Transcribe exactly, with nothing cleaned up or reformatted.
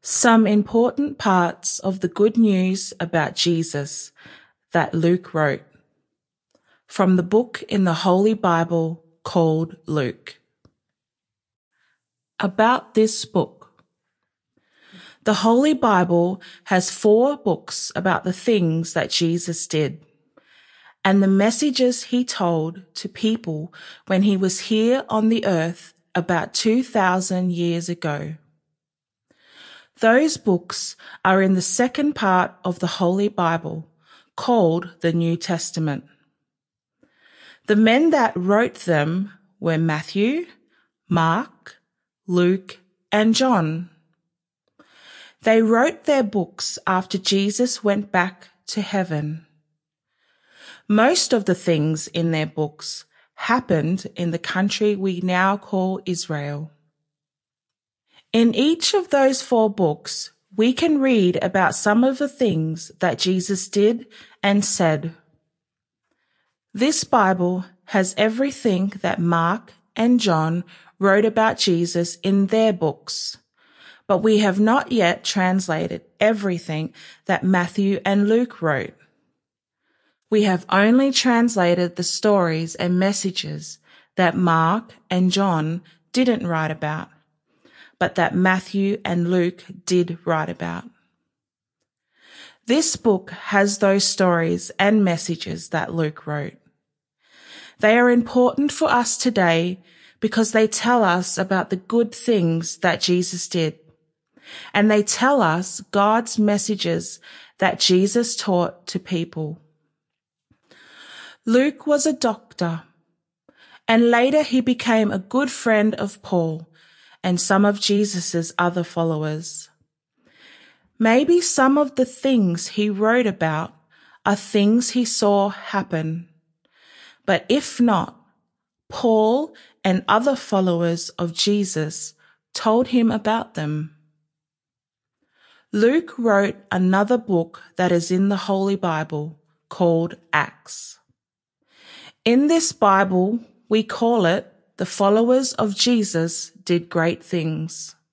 Some important parts of the good news about Jesus that Luke wrote from the book in the Holy Bible called Luke. About this book. The Holy Bible has four books about the things that Jesus did and the messages he told to people when he was here on the earth about two thousand years ago. Those books are in the second part of the Holy Bible, called the New Testament. The men that wrote them were Matthew, Mark, Luke, and John. They wrote their books after Jesus went back to heaven. Most of the things in their books happened in the country we now call Israel. In each of those four books, we can read about some of the things that Jesus did and said. This Bible has everything that Mark and John wrote about Jesus in their books, but we have not yet translated everything that Matthew and Luke wrote. We have only translated the stories and messages that Mark and John didn't write about, but that Matthew and Luke did write about. This book has those stories and messages that Luke wrote. They are important for us today because they tell us about the good things that Jesus did, and they tell us God's messages that Jesus taught to people. Luke was a doctor, and later he became a good friend of Paul and some of Jesus's other followers. Maybe some of the things he wrote about are things he saw happen. But if not, Paul and other followers of Jesus told him about them. Luke wrote another book that is in the Holy Bible called Acts. In this Bible, we call it The Followers of Jesus Did Great Things.